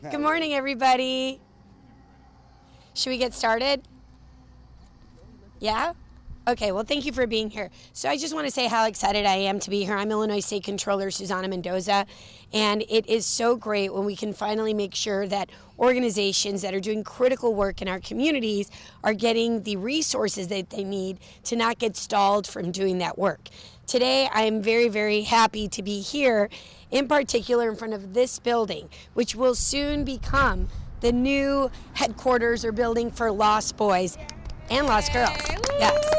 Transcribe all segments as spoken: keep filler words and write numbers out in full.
Good morning, everybody. Should we get started? Yeah? Okay, well, thank you for being here. So, I just want to say how excited I am to be here. I'm Illinois State Controller Susana Mendoza, and it is so great when we can finally make sure that organizations that are doing critical work in our communities are getting the resources that they need to not get stalled from doing that work. Today, I am very, very happy to be here, in particular in front of this building, which will soon become the new headquarters or building for Lost Boys and Lost Girls. Yes.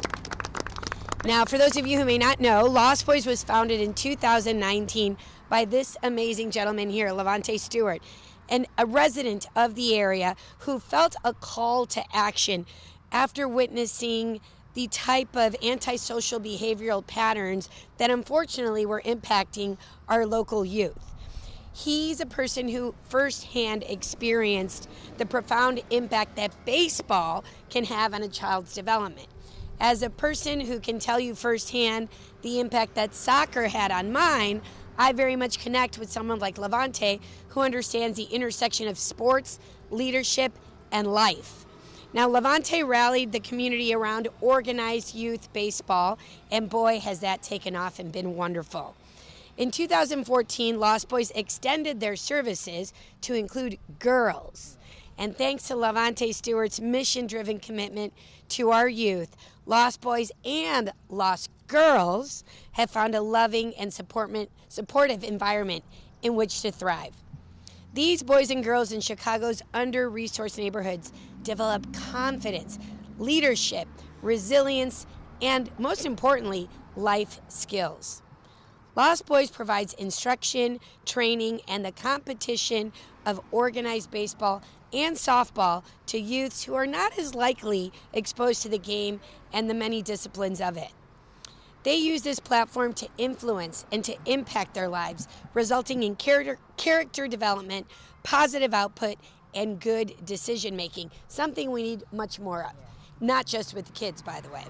Now, for those of you who may not know, Lost Boys was founded in two thousand nineteen by this amazing gentleman here, Levante Stewart, and a resident of the area who felt a call to action after witnessing the type of antisocial behavioral patterns that unfortunately were impacting our local youth. He's a person who firsthand experienced the profound impact that baseball can have on a child's development. As a person who can tell you firsthand the impact that soccer had on mine, I very much connect with someone like Levante who understands the intersection of sports, leadership, and life. Now, Levante rallied the community around organized youth baseball, and boy, has that taken off and been wonderful. In two thousand fourteen, Lost Boys extended their services to include girls. And thanks to Levante Stewart's mission-driven commitment to our youth, Lost Boys and Lost Girls have found a loving and supportive environment in which to thrive. These boys and girls in Chicago's under-resourced neighborhoods develop confidence, leadership, resilience, and most importantly, life skills. Lost Boys provides instruction, training, and the competition of organized baseball and softball to youths who are not as likely exposed to the game and the many disciplines of it. They use this platform to influence and to impact their lives, resulting in character, character development, positive output, and good decision making, something we need much more of, not just with kids, by the way.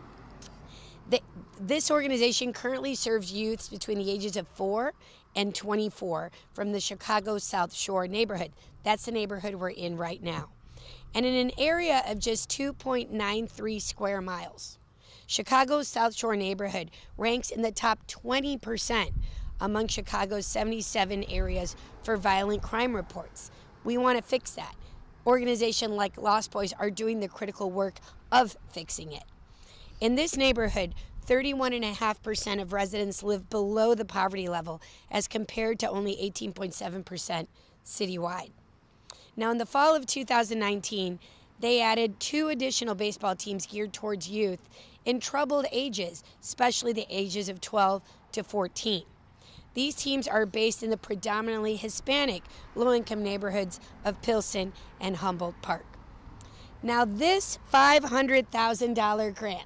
The, this organization currently serves youths between the ages of four and twenty-four from the Chicago South Shore neighborhood. That's the neighborhood we're in right now. And in an area of just two point nine three square miles. Chicago's South Shore neighborhood ranks in the top twenty percent among Chicago's seventy-seven areas for violent crime reports. We want to fix that. Organizations like Lost Boys are doing the critical work of fixing it. In this neighborhood, thirty-one point five percent of residents live below the poverty level as compared to only eighteen point seven percent citywide. Now, in the fall of two thousand nineteen, they added two additional baseball teams geared towards youth in troubled ages, especially the ages of twelve to fourteen. These teams are based in the predominantly Hispanic low-income neighborhoods of Pilsen and Humboldt Park. Now, this five hundred thousand dollars grant,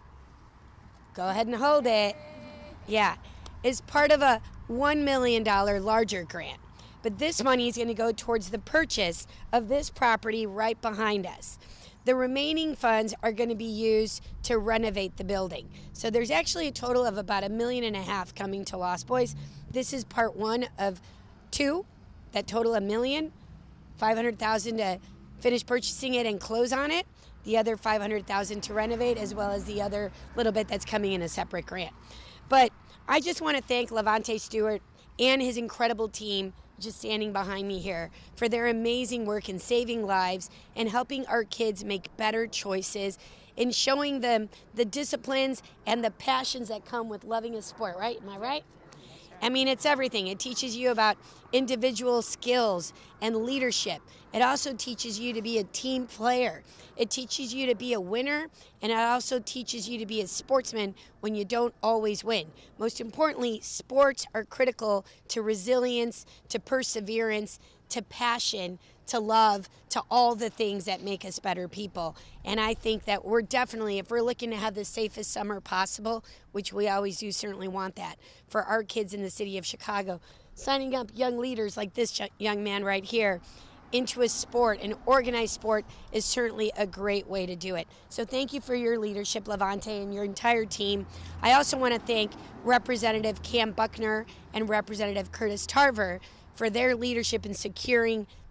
go ahead and hold it, yeah, is part of a one million dollars larger grant. But this money is going to go towards the purchase of this property right behind us. The remaining funds are going to be used to renovate the building. So there's actually a total of about a million and a half coming to Lost Boys. This is part one of two that total a million, five hundred thousand to finish purchasing it and close on it. The other five hundred thousand to renovate, as well as the other little bit that's coming in a separate grant. But I just want to thank Levante Stewart and his incredible team just standing behind me here for their amazing work in saving lives and helping our kids make better choices in showing them the disciplines and the passions that come with loving a sport, right? Am I right? I mean, it's everything. It teaches you about individual skills and leadership. It also teaches you to be a team player. It teaches you to be a winner, and it also teaches you to be a sportsman when you don't always win. Most importantly, sports are critical to resilience, to perseverance, to passion, to love, to all the things that make us better people. And I think that we're definitely, if we're looking to have the safest summer possible, which we always do certainly want that, for our kids in the city of Chicago, signing up young leaders like this young man right here into a sport, an organized sport, is certainly a great way to do it. So thank you for your leadership, Levante, and your entire team. I also want to thank Representative Cam Buckner and Representative Curtis Tarver for their leadership in securing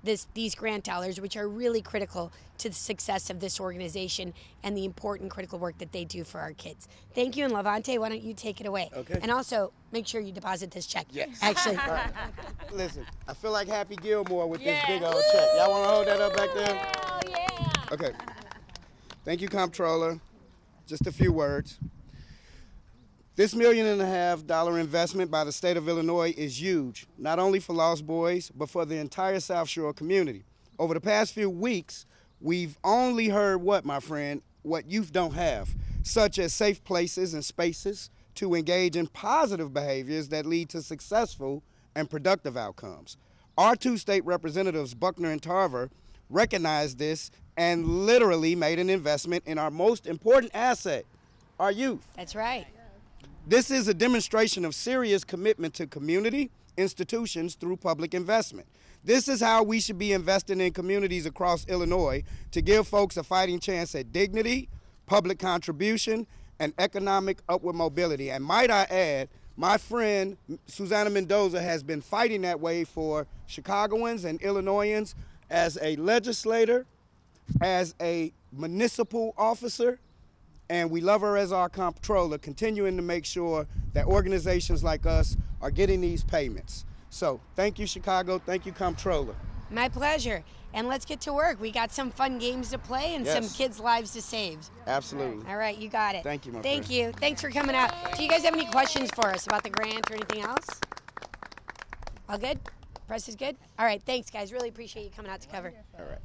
this these grant dollars, which are really critical to the success of this organization and the important critical work that they do for our kids. Thank you, and Levante, why don't you take it away? Okay. And also, make sure you deposit this check. Yes. Actually. Listen, I feel like Happy Gilmore with Yeah. this big old check. Y'all want to hold that up back there? Hell yeah. Okay. Thank you, Comptroller. Just a few words. This million and a half dollar investment by the state of Illinois is huge, not only for Lost Boys, but for the entire South Shore community. Over the past few weeks, we've only heard what, my friend, what youth don't have, such as safe places and spaces to engage in positive behaviors that lead to successful and productive outcomes. Our two state representatives, Buckner and Tarver, recognized this and literally made an investment in our most important asset, our youth. That's right. This is a demonstration of serious commitment to community institutions through public investment. This is how we should be investing in communities across Illinois to give folks a fighting chance at dignity, public contribution, and economic upward mobility. And might I add, my friend Susana Mendoza has been fighting that way for Chicagoans and Illinoisans as a legislator, as a municipal officer, and we love her as our comptroller, continuing to make sure that organizations like us are getting these payments. So thank you, Chicago. Thank you, comptroller. My pleasure. And let's get to work. We got some fun games to play and Yes. some kids' lives to save. Absolutely. All right, you got it. Thank you, my Thank friend. you. Thanks for coming out. Do you guys have any questions for us about the grant or anything else? All good? Press is good? All right, thanks, guys. Really appreciate you coming out to cover. All right.